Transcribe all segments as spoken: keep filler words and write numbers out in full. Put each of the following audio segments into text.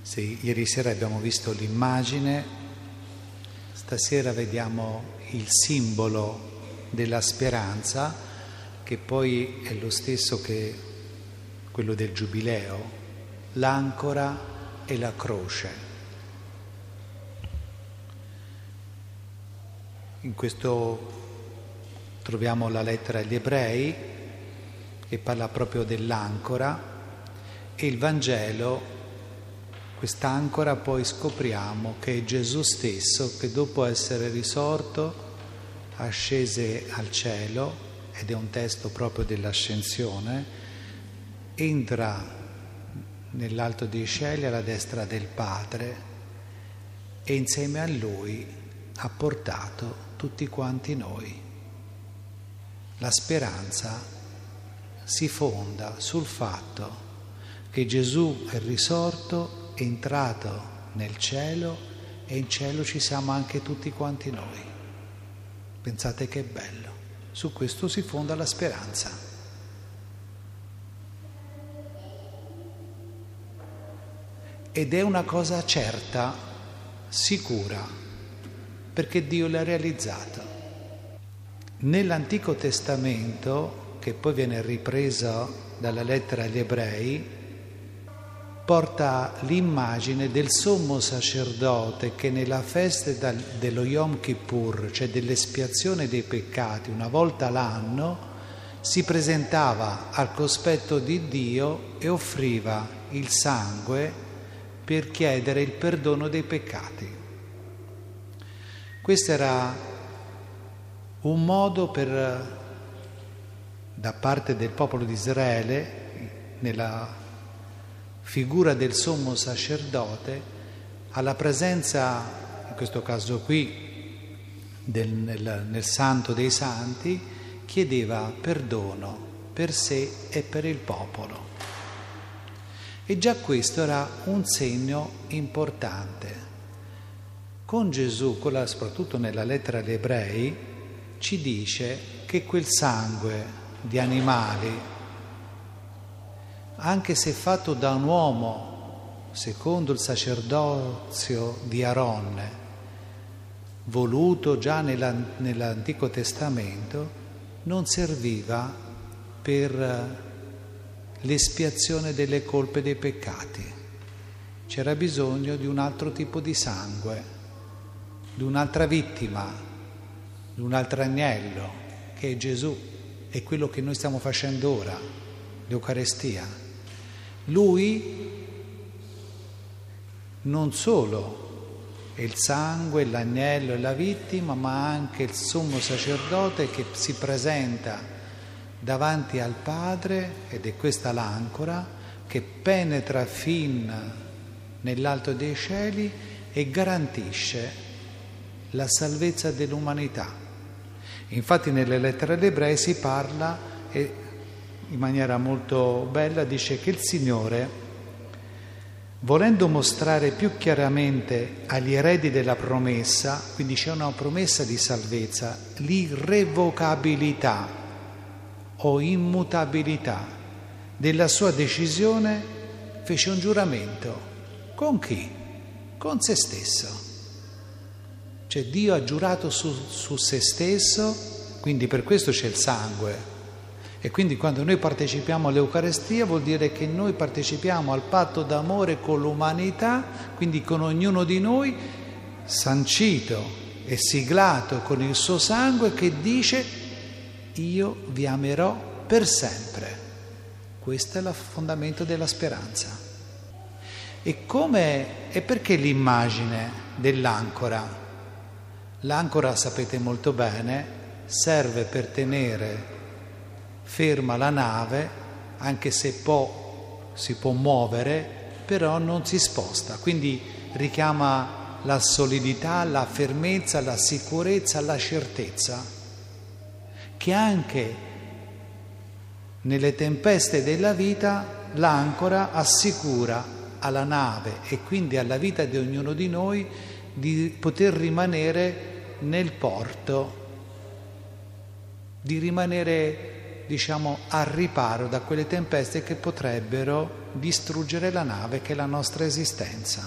Sì, ieri sera abbiamo visto l'immagine, stasera vediamo il simbolo della speranza, che poi è lo stesso che quello del Giubileo, l'ancora e la croce. In questo troviamo la lettera agli Ebrei, che parla proprio dell'ancora, e il Vangelo. Quest'ancora poi scopriamo che è Gesù stesso che dopo essere risorto ascese al cielo, ed è un testo proprio dell'ascensione, entra nell'alto dei cieli alla destra del Padre e insieme a Lui ha portato tutti quanti noi. La speranza si fonda sul fatto che Gesù è risorto, è entrato nel cielo e in cielo ci siamo anche tutti quanti noi. Pensate che bello, su questo si fonda la speranza. Ed è una cosa certa, sicura, perché Dio l'ha realizzato. Nell'Antico Testamento, che poi viene ripreso dalla lettera agli Ebrei, porta l'immagine del sommo sacerdote che nella festa dello Yom Kippur, cioè dell'espiazione dei peccati, una volta l'anno, si presentava al cospetto di Dio e offriva il sangue per chiedere il perdono dei peccati. Questo era un modo per, da parte del popolo di Israele, nella figura del sommo sacerdote, alla presenza, in questo caso qui, del, nel, nel Santo dei Santi, chiedeva perdono per sé e per il popolo. E già questo era un segno importante. Con Gesù, con la, soprattutto nella lettera agli Ebrei, ci dice che quel sangue di animali, anche se fatto da un uomo, secondo il sacerdozio di Aronne, voluto già nella, nell'Antico Testamento, non serviva per l'espiazione delle colpe dei peccati. C'era bisogno di un altro tipo di sangue, di un'altra vittima, di un altro agnello, che è Gesù, è quello che noi stiamo facendo ora, l'Eucarestia. Lui non solo è il sangue, l'agnello e la vittima, ma anche il sommo sacerdote che si presenta davanti al Padre, ed è questa l'ancora, che penetra fin nell'alto dei cieli e garantisce la salvezza dell'umanità. Infatti nelle lettere agli Ebrei si parla, e in maniera molto bella dice che il Signore, volendo mostrare più chiaramente agli eredi della promessa, quindi c'è una promessa di salvezza, l'irrevocabilità o immutabilità della sua decisione, fece un giuramento. Con chi? Con se stesso. Cioè Dio ha giurato su, su se stesso, quindi per questo c'è il sangue. E quindi quando noi partecipiamo all'Eucarestia vuol dire che noi partecipiamo al patto d'amore con l'umanità, quindi con ognuno di noi, sancito e siglato con il suo sangue, che dice: io vi amerò per sempre. Questo è il fondamento della speranza. E come e perché l'immagine dell'ancora? L'ancora, sapete molto bene, serve per tenere ferma la nave, anche se può, si può muovere, però non si sposta. Quindi richiama la solidità, la fermezza, la sicurezza, la certezza, che anche nelle tempeste della vita l'ancora assicura alla nave e quindi alla vita di ognuno di noi di poter rimanere nel porto, di rimanere diciamo, al riparo da quelle tempeste che potrebbero distruggere la nave che è la nostra esistenza.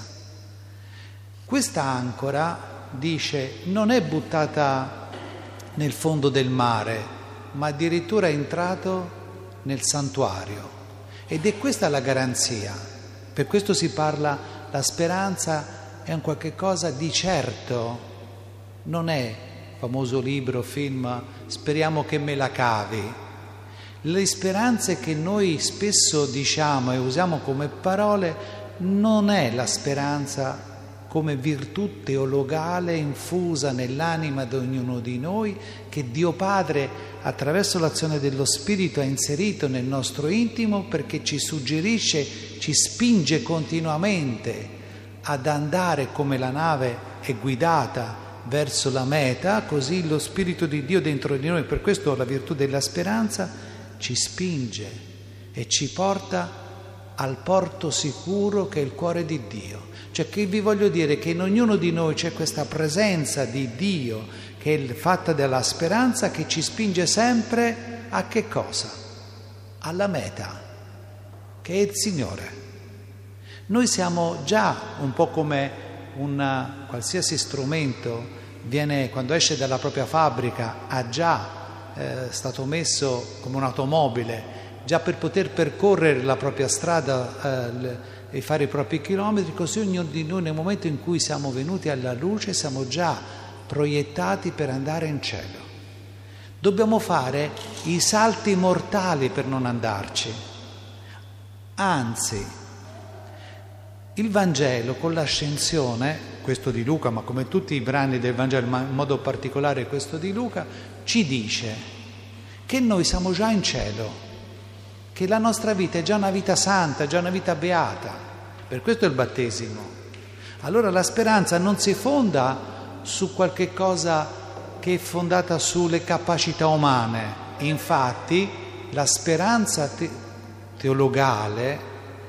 Questa ancora, dice, non è buttata nel fondo del mare, ma addirittura è entrato nel santuario. Ed è questa la garanzia. Per questo si parla, la speranza è un qualche cosa di certo, non è famoso libro, film, speriamo che me la cavi. Le speranze che noi spesso diciamo e usiamo come parole non è la speranza come virtù teologale infusa nell'anima di ognuno di noi, che Dio Padre attraverso l'azione dello Spirito ha inserito nel nostro intimo, perché ci suggerisce, ci spinge continuamente ad andare come la nave è guidata verso la meta, così lo Spirito di Dio dentro di noi, per questo la virtù della speranza ci spinge e ci porta al porto sicuro che è il cuore di Dio. Cioè, che vi voglio dire che in ognuno di noi c'è questa presenza di Dio che è fatta dalla speranza, che ci spinge sempre a che cosa? Alla meta, che è il Signore. Noi siamo già un po' come un qualsiasi strumento viene, quando esce dalla propria fabbrica, ha già eh, stato messo come un'automobile, già per poter percorrere la propria strada eh, e fare i propri chilometri, così ognuno di noi nel momento in cui siamo venuti alla luce siamo già proiettati per andare in cielo. Dobbiamo fare i salti mortali per non andarci. Anzi, il Vangelo con l'ascensione, questo di Luca, ma come tutti i brani del Vangelo, ma in modo particolare questo di Luca, ci dice che noi siamo già in cielo, che la nostra vita è già una vita santa, già una vita beata. Per questo è il battesimo. Allora la speranza non si fonda su qualche cosa che è fondata sulle capacità umane. Infatti la speranza te- teologale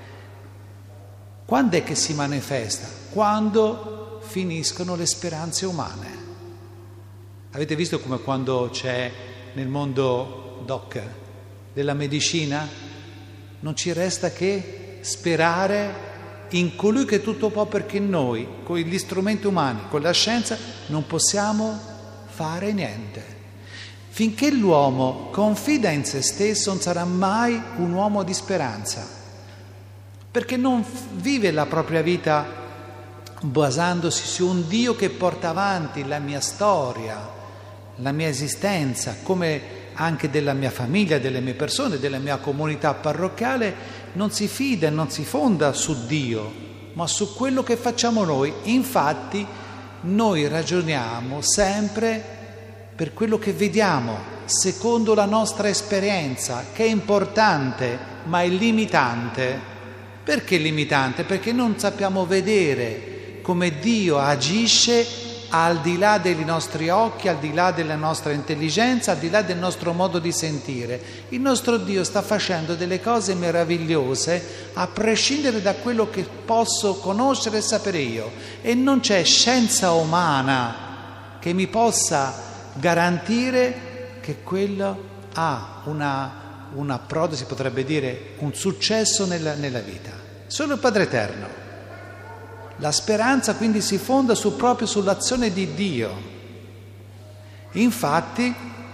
quando è che si manifesta? Quando finiscono le speranze umane. Avete visto come quando c'è nel mondo doc della medicina non ci resta che sperare in colui che tutto può, perché noi con gli strumenti umani, con la scienza non possiamo fare niente. Finché l'uomo confida in se stesso non sarà mai un uomo di speranza, perché non vive la propria vita basandosi su un Dio che porta avanti la mia storia, la mia esistenza, come anche della mia famiglia, delle mie persone, della mia comunità parrocchiale. Non si fida e non si fonda su Dio, ma su quello che facciamo noi. Infatti noi ragioniamo sempre per quello che vediamo, secondo la nostra esperienza, che è importante ma è limitante. Perché limitante? Perché non sappiamo vedere come Dio agisce al di là dei nostri occhi, al di là della nostra intelligenza, al di là del nostro modo di sentire. Il nostro Dio sta facendo delle cose meravigliose a prescindere da quello che posso conoscere e sapere io. E non c'è scienza umana che mi possa garantire che quello ha una... un approdo, si potrebbe dire, un successo nella, nella vita. Solo il Padre Eterno. La speranza quindi si fonda su, proprio sull'azione di Dio. Infatti,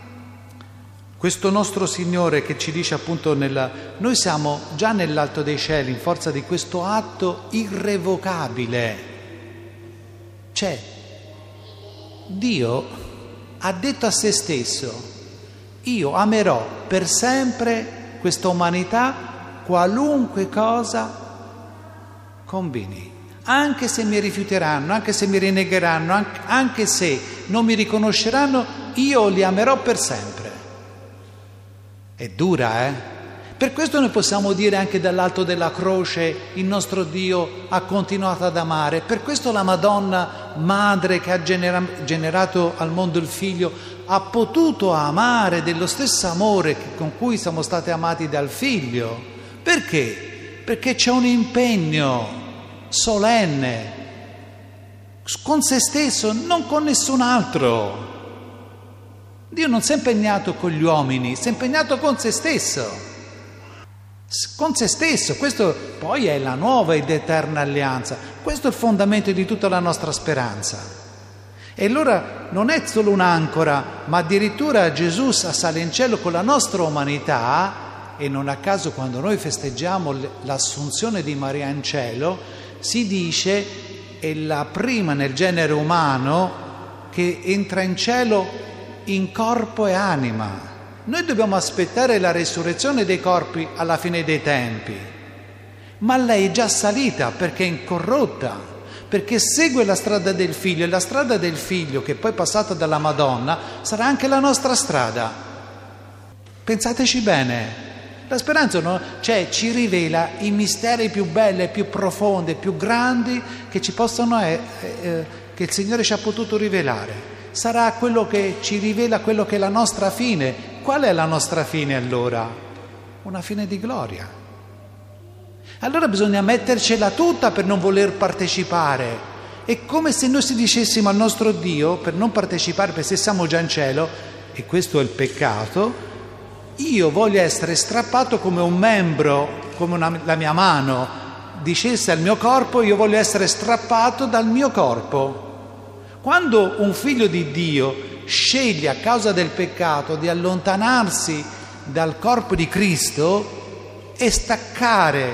questo nostro Signore che ci dice appunto, nella, noi siamo già nell'alto dei cieli in forza di questo atto irrevocabile. Cioè, Dio ha detto a se stesso: io amerò per sempre questa umanità qualunque cosa combini, anche se mi rifiuteranno, anche se mi rinnegheranno, anche, anche se non mi riconosceranno, io li amerò per sempre. È dura, eh? Per questo noi possiamo dire anche dall'alto della croce il nostro Dio ha continuato ad amare. Per questo la Madonna Madre che ha genera- generato al mondo il Figlio ha potuto amare dello stesso amore con cui siamo stati amati dal Figlio. Perché? Perché c'è un impegno solenne con se stesso, non con nessun altro. Dio non si è impegnato con gli uomini, si è impegnato con se stesso. Con se stesso, questo poi è la nuova ed eterna alleanza, questo è il fondamento di tutta la nostra speranza. E allora non è solo un'ancora, ma addirittura Gesù sale in cielo con la nostra umanità, e non a caso quando noi festeggiamo l'assunzione di Maria in cielo, si dice è la prima nel genere umano che entra in cielo in corpo e anima. Noi dobbiamo aspettare la resurrezione dei corpi alla fine dei tempi, ma lei è già salita perché è incorrotta, perché segue la strada del Figlio, e la strada del Figlio che poi è passata dalla Madonna sarà anche la nostra strada. Pensateci bene, la speranza no? cioè, ci rivela i misteri più belli, più profondi, più grandi che ci possono eh, eh, che il Signore ci ha potuto rivelare. Sarà quello che ci rivela quello che è la nostra fine. Qual è la nostra fine allora? Una fine di gloria. Allora bisogna mettercela tutta per non voler partecipare. È come se noi si dicessimo al nostro Dio, per non partecipare, perché se siamo già in cielo, e questo è il peccato, io voglio essere strappato come un membro, come una, la mia mano dicesse al mio corpo, io voglio essere strappato dal mio corpo. Quando un figlio di Dio sceglie a causa del peccato di allontanarsi dal corpo di Cristo e staccare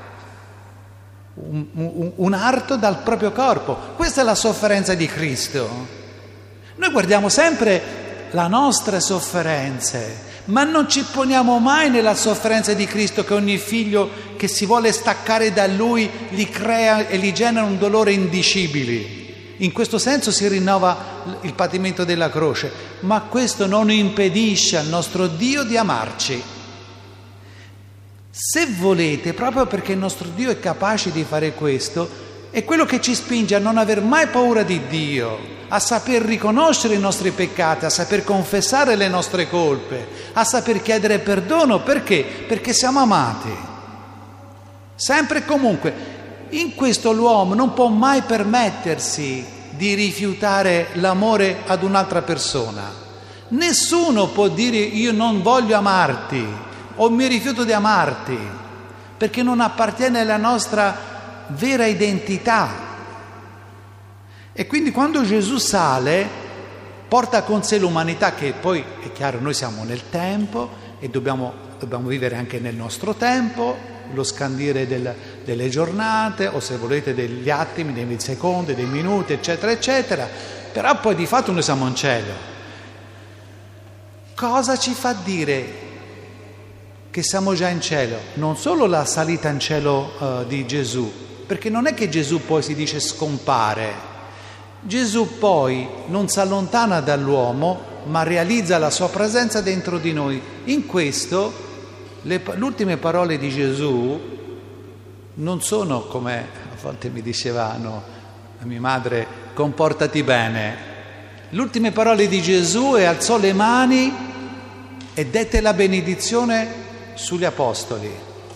un, un, un arto dal proprio corpo, questa è la sofferenza di Cristo. Noi guardiamo sempre le nostre sofferenze, ma non ci poniamo mai nella sofferenza di Cristo, che ogni figlio che si vuole staccare da Lui gli crea e gli genera un dolore indicibile. In questo senso si rinnova il patimento della croce, ma questo non impedisce al nostro Dio di amarci. Se volete, proprio perché il nostro Dio è capace di fare questo, è quello che ci spinge a non aver mai paura di Dio, a saper riconoscere i nostri peccati, a saper confessare le nostre colpe, a saper chiedere perdono. Perché? Perché siamo amati. Sempre e comunque. In questo l'uomo non può mai permettersi di rifiutare l'amore ad un'altra persona. Nessuno può dire io non voglio amarti o mi rifiuto di amarti, perché non appartiene alla nostra vera identità. E quindi quando Gesù sale, porta con sé l'umanità, che poi è chiaro noi siamo nel tempo e dobbiamo, dobbiamo vivere anche nel nostro tempo, lo scandire del, delle giornate, o se volete degli attimi, dei secondi, dei minuti, eccetera, eccetera. Però poi di fatto noi siamo in cielo. Cosa ci fa dire che siamo già in cielo? Non solo la salita in cielo uh, di Gesù, perché non è che Gesù poi si dice scompare. Gesù poi non si allontana dall'uomo, ma realizza la sua presenza dentro di noi. In questo Le, le ultime parole di Gesù non sono come a volte mi dicevano a mia madre, comportati bene. Le ultime parole di Gesù è alzò le mani e dette la benedizione sugli apostoli.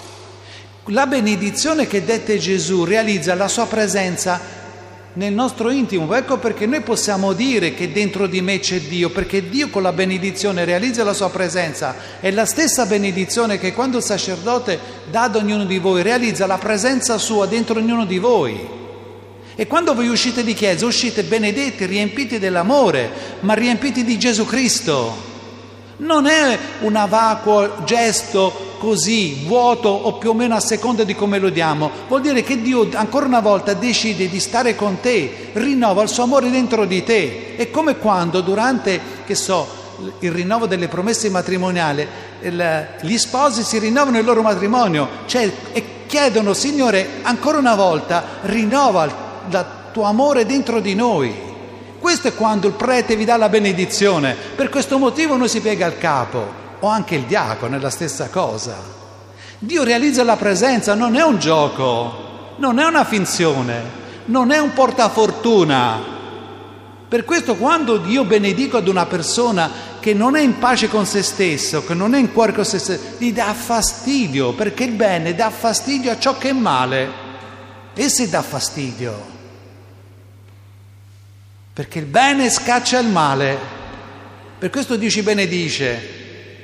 La benedizione che dette Gesù realizza la sua presenza nel nostro intimo. Ecco perché noi possiamo dire che dentro di me c'è Dio, perché Dio con la benedizione realizza la sua presenza. È la stessa benedizione che quando il sacerdote dà ad ognuno di voi realizza la presenza sua dentro ognuno di voi. E quando voi uscite di chiesa uscite benedetti, riempiti dell'amore, ma riempiti di Gesù Cristo. Non è un vacuo gesto così, vuoto o più o meno a seconda di come lo diamo. Vuol dire che Dio ancora una volta decide di stare con te, rinnova il suo amore dentro di te. È come quando durante, che so, il rinnovo delle promesse matrimoniali, il, gli sposi si rinnovano il loro matrimonio, cioè e chiedono, Signore, ancora una volta rinnova il, il tuo amore dentro di noi. Questo è quando il prete vi dà la benedizione. Per questo motivo noi si piega il capo, o anche il diacono è la stessa cosa. Dio realizza la presenza, non è un gioco, non è una finzione, non è un portafortuna. Per questo quando Dio benedico ad una persona che non è in pace con se stesso, che non è in cuore con se stesso, gli dà fastidio, perché il bene dà fastidio a ciò che è male. E se dà fastidio, perché il bene scaccia il male. Per questo Dio ci benedice.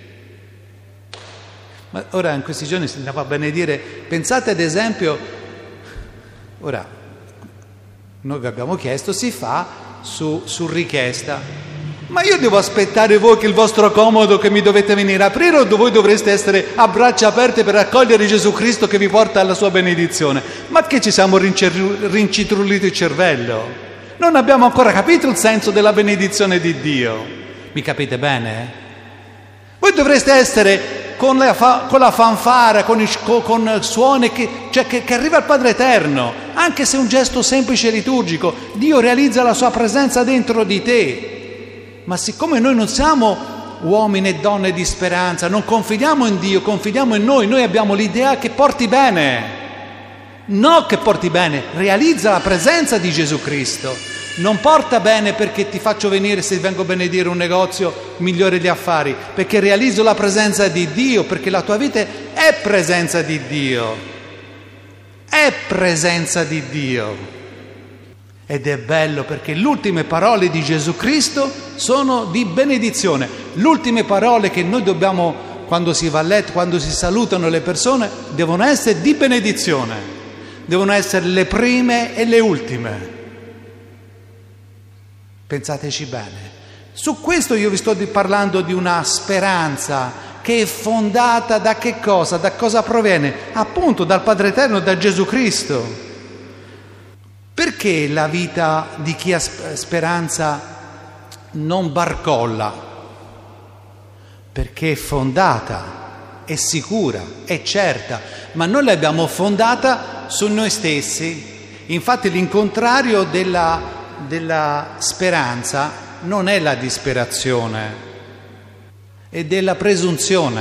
Ma ora in questi giorni si andava a benedire, pensate ad esempio, ora noi vi abbiamo chiesto, si fa su, su richiesta, ma io devo aspettare voi che il vostro comodo che mi dovete venire a aprire, o voi dovreste essere a braccia aperte per accogliere Gesù Cristo che vi porta alla sua benedizione? Ma che ci siamo rincitruliti il cervello? Non abbiamo ancora capito il senso della benedizione di Dio. Mi capite bene? Voi dovreste essere con la, fa, con la fanfara, con i con, con suoni che, cioè che, che arriva il Padre Eterno, anche se è un gesto semplice e liturgico. Dio realizza la sua presenza dentro di te. Ma siccome noi non siamo uomini e donne di speranza, non confidiamo in Dio, confidiamo in noi, noi abbiamo l'idea che porti bene. No, che porti bene, realizza la presenza di Gesù Cristo. Non porta bene perché ti faccio venire, se vengo a benedire un negozio migliore di affari, perché realizzo la presenza di Dio, perché la tua vita è presenza di Dio, è presenza di Dio. Ed è bello perché le ultime parole di Gesù Cristo sono di benedizione. Le ultime parole che noi dobbiamo, quando si va a letto, quando si salutano le persone, devono essere di benedizione, devono essere le prime e le ultime. Pensateci bene. Su questo io vi sto parlando di una speranza che è fondata da che cosa? Da cosa proviene? Appunto dal Padre Eterno, da Gesù Cristo. Perché la vita di chi ha speranza non barcolla? Perché è fondata, è sicura, è certa, ma noi l'abbiamo fondata su noi stessi. Infatti l'incontrario della della speranza non è la disperazione, è della presunzione.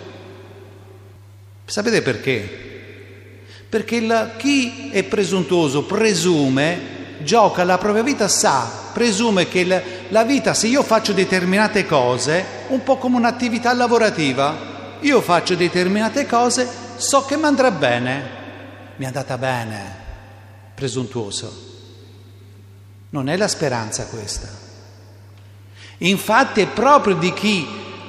Sapete perché? Perché la, chi è presuntuoso presume, gioca la propria vita, sa, presume che la, la vita, se io faccio determinate cose, un po' come un'attività lavorativa, io faccio determinate cose, so che mi andrà bene, mi è andata bene, presuntuoso. Non è la speranza questa. Infatti è proprio di chi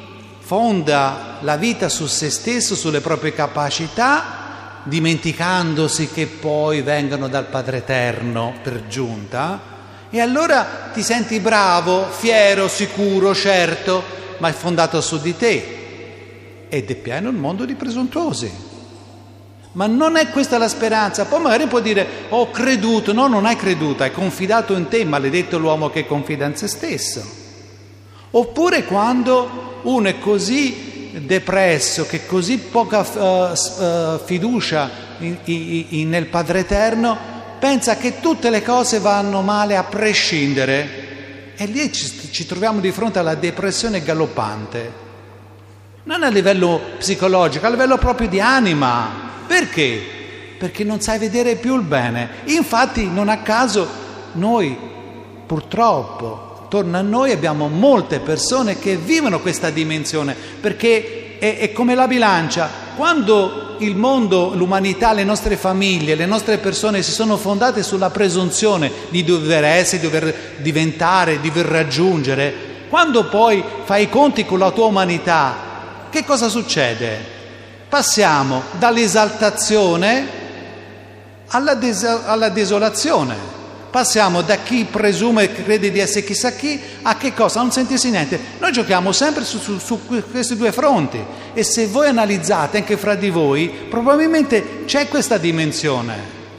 fonda la vita su se stesso, sulle proprie capacità, dimenticandosi che poi vengono dal Padre Eterno per giunta, e allora ti senti bravo, fiero, sicuro, certo, ma è fondato su di te. Ed è pieno il mondo di presuntuosi. Ma non è questa la speranza. Poi magari può dire, ho creduto. No, non hai creduto, hai confidato in te, maledetto l'uomo che confida in se stesso. Oppure quando uno è così depresso, che così poca uh, uh, fiducia in, in, in, nel Padre Eterno, pensa che tutte le cose vanno male a prescindere. E lì ci, ci troviamo di fronte alla depressione galoppante. Non a livello psicologico, a livello proprio di anima. Perché? Perché non sai vedere più il bene. Infatti non a caso noi purtroppo attorno a noi abbiamo molte persone che vivono questa dimensione, perché è, è come la bilancia. Quando il mondo, l'umanità, le nostre famiglie, le nostre persone si sono fondate sulla presunzione di dover essere, di dover diventare, di dover raggiungere, quando poi fai i conti con la tua umanità, che cosa succede? Passiamo dall'esaltazione alla, des- alla desolazione. Passiamo da chi presume e crede di essere chissà chi a che cosa? A non sentirsi niente. Noi giochiamo sempre su, su, su questi due fronti, e se voi analizzate anche fra di voi, probabilmente c'è questa dimensione.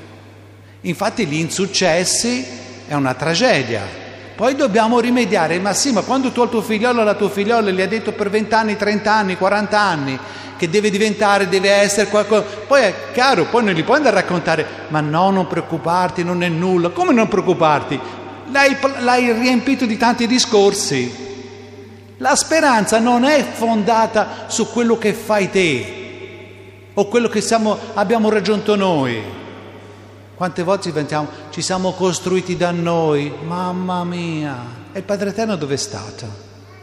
Infatti gli insuccessi è una tragedia. Poi dobbiamo rimediare. Ma sì, ma quando tu al tuo figliolo o alla tua figliola gli hai detto per vent'anni, trent'anni, quarant'anni che deve diventare, deve essere qualcosa, poi è chiaro, poi non gli puoi andare a raccontare, ma no, non preoccuparti, non è nulla. Come non preoccuparti? L'hai, l'hai riempito di tanti discorsi. La speranza non è fondata su quello che fai te o quello che siamo, abbiamo raggiunto noi. Quante volte diventiamo, ci siamo costruiti da noi, mamma mia. E il Padre Eterno dove è stato?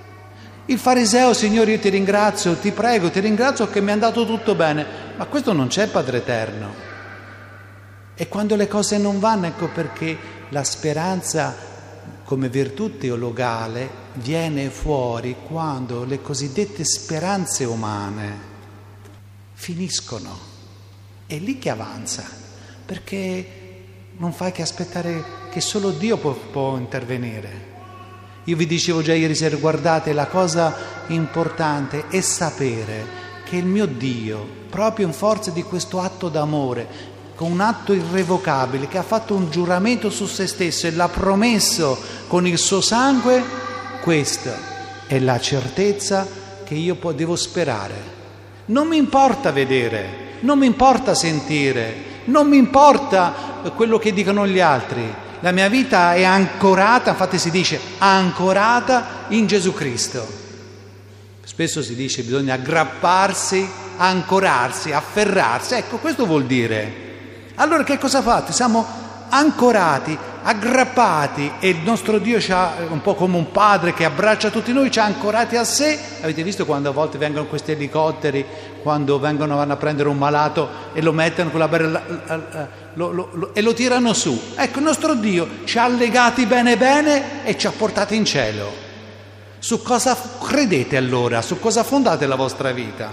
Il fariseo, Signore, io ti ringrazio, ti prego, ti ringrazio che mi è andato tutto bene, ma questo non c'è Padre Eterno. E quando le cose non vanno, ecco perché la speranza come virtù teologale viene fuori quando le cosiddette speranze umane finiscono. È lì che avanza, perché non fai che aspettare che solo Dio può, può intervenire. Io vi dicevo già ieri sera, guardate, la cosa importante è sapere che il mio Dio, proprio in forza di questo atto d'amore, con un atto irrevocabile, che ha fatto un giuramento su se stesso e l'ha promesso con il suo sangue, questa è la certezza che io poi devo sperare. Non mi importa vedere, non mi importa sentire, non mi importa quello che dicono gli altri. La mia vita è ancorata, infatti si dice ancorata in Gesù Cristo. Spesso si dice bisogna aggrapparsi, ancorarsi, afferrarsi. Ecco, questo vuol dire. Allora che cosa fate? Siamo ancorati, aggrappati, e il nostro Dio ci ha, un po' come un padre che abbraccia tutti noi, ci ha ancorati a sé. Avete visto quando a volte vengono questi elicotteri, quando vengono vanno a prendere un malato e lo mettono con la barella lo, lo, lo, e lo tirano su? Ecco, il nostro Dio ci ha legati bene bene e ci ha portati in cielo. Su cosa credete allora? Su cosa fondate la vostra vita?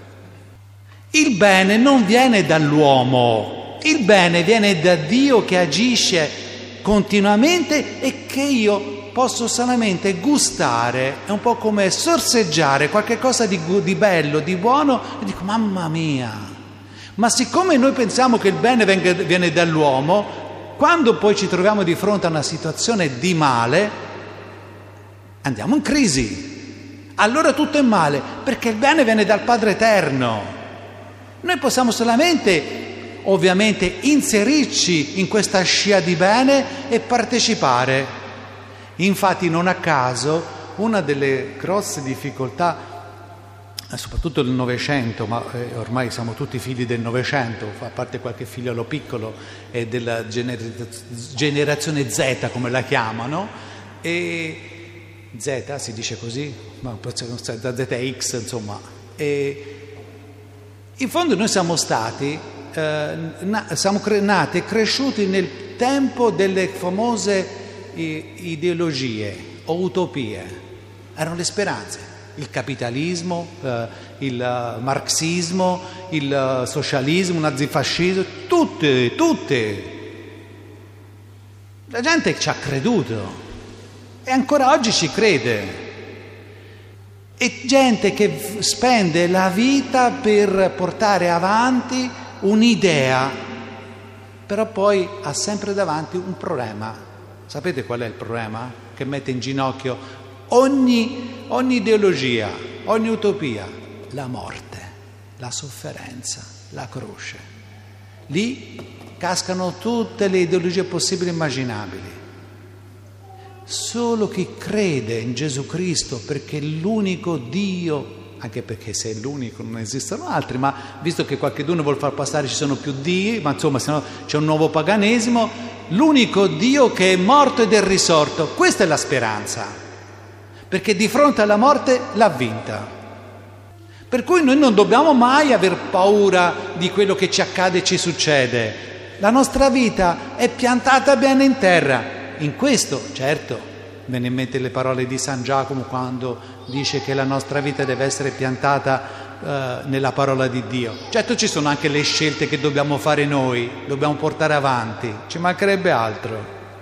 Il bene non viene dall'uomo. Il bene viene da Dio che agisce continuamente e che io posso solamente gustare. È un po' come sorseggiare qualche cosa di, di bello, di buono, e dico mamma mia. Ma siccome noi pensiamo che il bene venga, viene dall'uomo, quando poi ci troviamo di fronte a una situazione di male, andiamo in crisi. Allora tutto è male, perché il bene viene dal Padre Eterno. Noi possiamo solamente ovviamente inserirci in questa scia di bene e partecipare. Infatti non a caso una delle grosse difficoltà, soprattutto nel Novecento, ma ormai siamo tutti figli del Novecento, a parte qualche figliolo piccolo, e della gener- generazione Z come la chiamano, e Z si dice così, ma da Z X insomma, e in fondo noi siamo stati siamo nati e cresciuti nel tempo delle famose ideologie o utopie. Erano le speranze, il capitalismo, il marxismo, il socialismo, il nazifascismo, tutte, tutte. La gente ci ha creduto e ancora oggi ci crede. E gente che spende la vita per portare avanti un'idea, però poi ha sempre davanti un problema. Sapete qual è il problema? Che mette in ginocchio ogni, ogni ideologia, ogni utopia: la morte, la sofferenza, la croce. Lì cascano tutte le ideologie possibili e immaginabili. Solo chi crede in Gesù Cristo, perché l'unico Dio, anche perché se è l'unico non esistono altri, ma visto che qualcuno vuol far passare ci sono più Dio, ma insomma se no c'è un nuovo paganesimo, l'unico Dio che è morto ed è risorto, questa è la speranza, perché di fronte alla morte l'ha vinta. Per cui noi non dobbiamo mai aver paura di quello che ci accade e ci succede. La nostra vita è piantata bene in terra. In questo, certo, me ne in mente le parole di San Giacomo quando dice che la nostra vita deve essere piantata eh, nella parola di Dio. Certo, ci sono anche le scelte che dobbiamo fare noi, dobbiamo portare avanti, ci mancherebbe altro.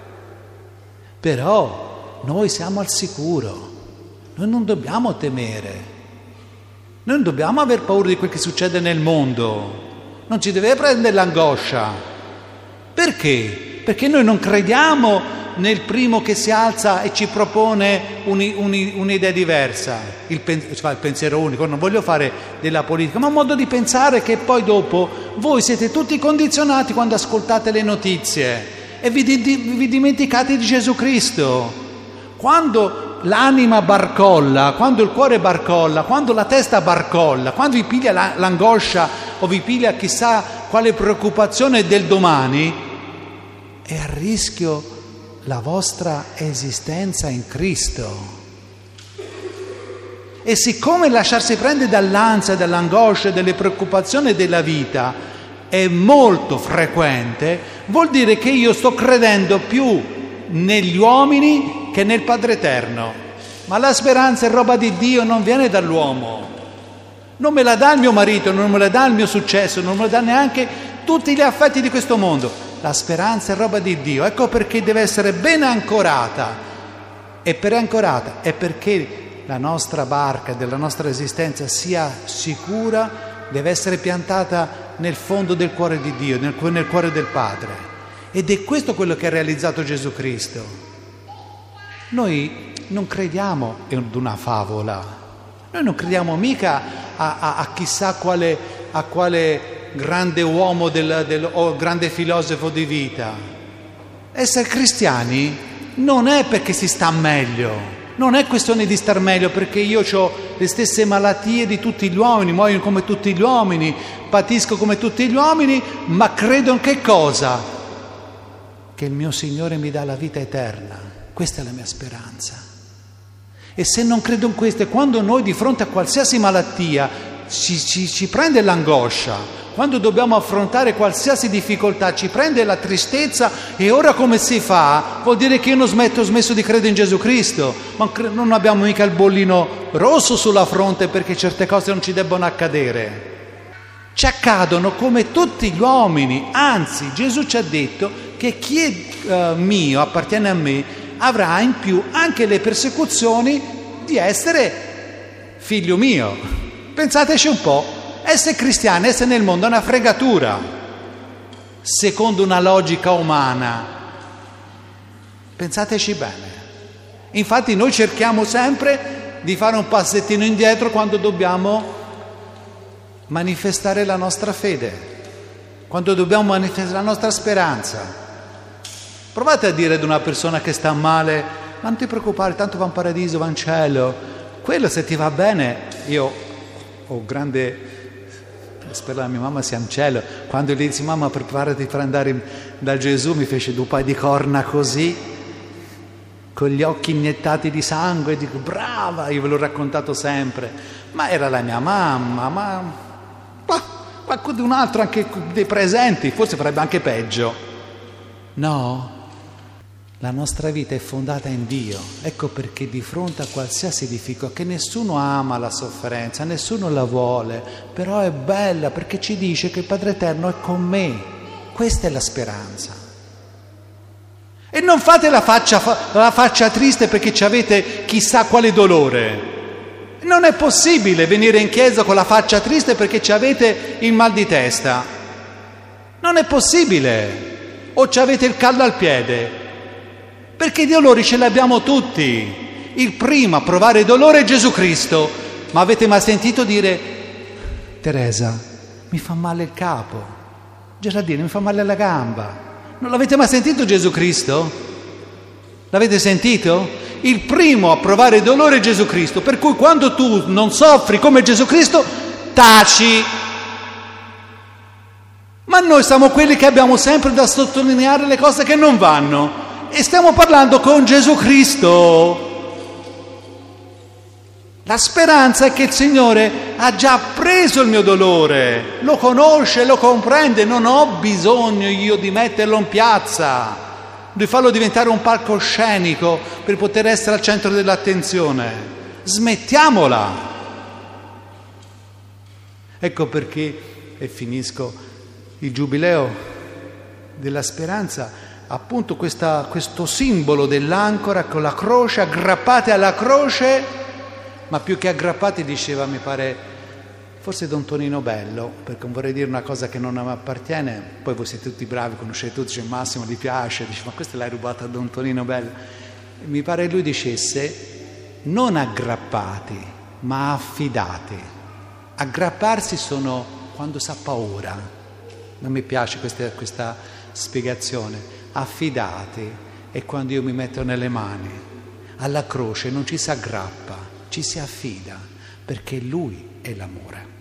Però noi siamo al sicuro, noi non dobbiamo temere, noi non dobbiamo aver paura di quel che succede nel mondo, non ci deve prendere l'angoscia. Perché? Perché noi non crediamo nel primo che si alza e ci propone un, un, un'idea diversa, il, pen, cioè il pensiero unico. Non voglio fare della politica, ma un modo di pensare che poi dopo voi siete tutti condizionati quando ascoltate le notizie e vi, di, vi dimenticate di Gesù Cristo. Quando l'anima barcolla, quando il cuore barcolla, quando la testa barcolla, quando vi piglia la, l'angoscia o vi piglia chissà quale preoccupazione del domani, è a rischio la vostra esistenza in Cristo. E siccome lasciarsi prendere dall'ansia, dall'angoscia, dalle preoccupazioni della vita è molto frequente, vuol dire che io sto credendo più negli uomini che nel Padre Eterno. Ma la speranza è roba di Dio, non viene dall'uomo. Non me la dà il mio marito, non me la dà il mio successo, non me la dà neanche tutti gli affetti di questo mondo. La speranza è roba di Dio, ecco perché deve essere ben ancorata. E per ancorata è perché la nostra barca della nostra esistenza sia sicura, deve essere piantata nel fondo del cuore di Dio, nel, nel cuore del Padre. Ed è questo quello che ha realizzato Gesù Cristo. Noi non crediamo ad una favola, noi non crediamo mica a, a, a chissà quale, a quale grande uomo del, del, o grande filosofo di vita. Essere cristiani non è perché si sta meglio, non è questione di star meglio perché io ho le stesse malattie di tutti gli uomini, muoio come tutti gli uomini, patisco come tutti gli uomini, ma credo in che cosa? Che il mio Signore mi dà la vita eterna. Questa è la mia speranza. E se non credo in questo, quando noi di fronte a qualsiasi malattia ci, ci, ci prende l'angoscia, quando dobbiamo affrontare qualsiasi difficoltà ci prende la tristezza, e ora come si fa? Vuol dire che io non smetto, ho smesso di credere in Gesù Cristo, ma non abbiamo mica il bollino rosso sulla fronte perché certe cose non ci debbono accadere. Ci accadono come tutti gli uomini, anzi Gesù ci ha detto che chi è uh, mio, appartiene a me, avrà in più anche le persecuzioni di essere figlio mio. Pensateci un po', essere cristiani, essere nel mondo è una fregatura, secondo una logica umana. Pensateci bene. Infatti noi cerchiamo sempre di fare un passettino indietro quando dobbiamo manifestare la nostra fede, quando dobbiamo manifestare la nostra speranza. Provate a dire ad una persona che sta male: ma non ti preoccupare, tanto va in paradiso, va in cielo. Quello se ti va bene, io ho grande, spero la mia mamma sia in cielo, quando gli dici mamma preparati per andare da Gesù, mi fece due paio di corna così, con gli occhi iniettati di sangue, e dico brava, io ve l'ho raccontato sempre, ma era la mia mamma, ma, ma qualcun altro anche dei presenti, forse farebbe anche peggio. No, la nostra vita è fondata in Dio, ecco perché di fronte a qualsiasi difficoltà, che nessuno ama la sofferenza, nessuno la vuole, però è bella perché ci dice che il Padre Eterno è con me, questa è la speranza. E non fate la faccia, la faccia triste perché ci avete chissà quale dolore. Non è possibile venire in chiesa con la faccia triste perché ci avete il mal di testa. Non è possibile. O ci avete il callo al piede. Perché i dolori ce li abbiamo tutti. Il primo a provare dolore è Gesù Cristo. Ma avete mai sentito dire: Teresa, mi fa male il capo, Geraldino, mi fa male la gamba? Non l'avete mai sentito Gesù Cristo? L'avete sentito? Il primo a provare dolore è Gesù Cristo, per cui quando tu non soffri come Gesù Cristo, taci. Ma noi siamo quelli che abbiamo sempre da sottolineare le cose che non vanno, e stiamo parlando con Gesù Cristo. La speranza è che il Signore ha già preso il mio dolore, lo conosce, lo comprende, non ho bisogno io di metterlo in piazza, di farlo diventare un palcoscenico per poter essere al centro dell'attenzione. Smettiamola. Ecco perché, e finisco, il Giubileo della speranza, appunto questa, questo simbolo dell'ancora con la croce, aggrappate alla croce, ma più che aggrappati, diceva, mi pare, forse Don Tonino Bello, perché non vorrei dire una cosa che non mi appartiene, poi voi siete tutti bravi, conoscete tutti, dice Massimo gli piace, dice ma questa l'hai rubata a Don Tonino Bello. Mi pare lui dicesse non aggrappati, ma affidati. Aggrapparsi sono quando si ha paura, non mi piace questa, questa spiegazione. Affidati è quando io mi metto nelle mani, alla croce non ci si aggrappa, ci si affida, perché Lui è l'amore.